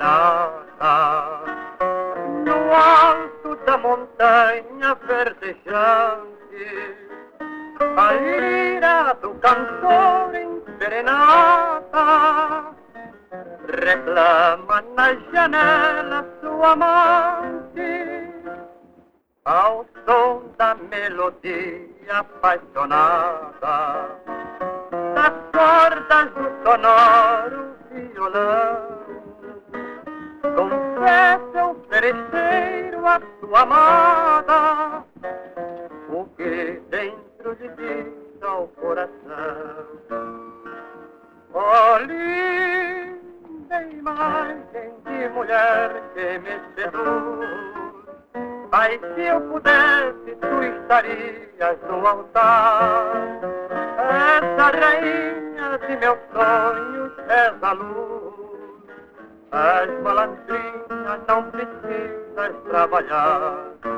prata, no alto da montanha verdejante, a lira do cantor em serenata reclama na janela sua amante, ao som da melodia apaixonada das cordas do sonoro violão. Confessa o fereceiro a sua amada o que dentro lhe diz ao coração. Oh, linda imagem de mulher que me seduz, ai, se eu pudesse, tu estarias no altar. Essa rainha de meus sonhos és a luz, as malandrinhas não precisas trabalhar.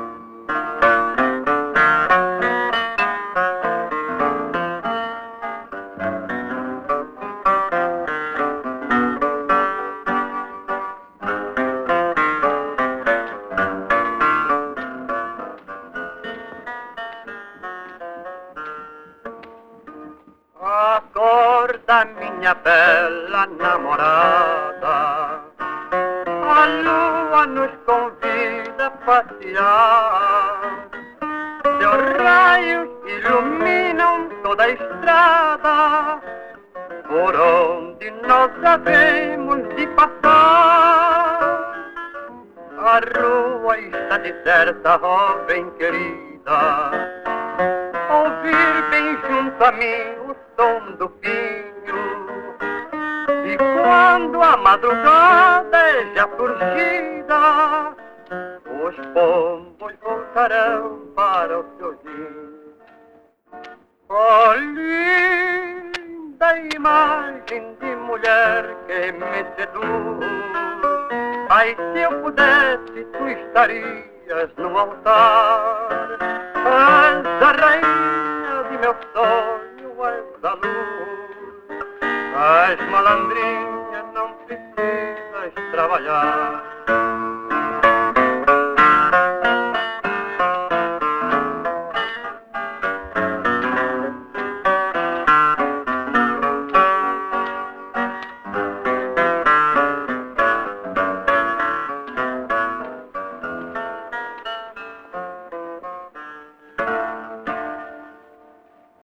Acorda, minha bela namorada, a lua nos convida a passear. Seus raios iluminam toda a estrada por onde nós havemos de passar. A rua está deserta, ó bem querida, ouvir bem junto a mim o som do pinho, e quando a madrugada é já surgida, os pombos voltarão para o seu ninho. Oh, linda imagem de mulher que me seduz, ai, se eu pudesse, tu estarias no altar. És a rainha de meu sonho, és a luz, as malandrinhas não precisas trabalhar.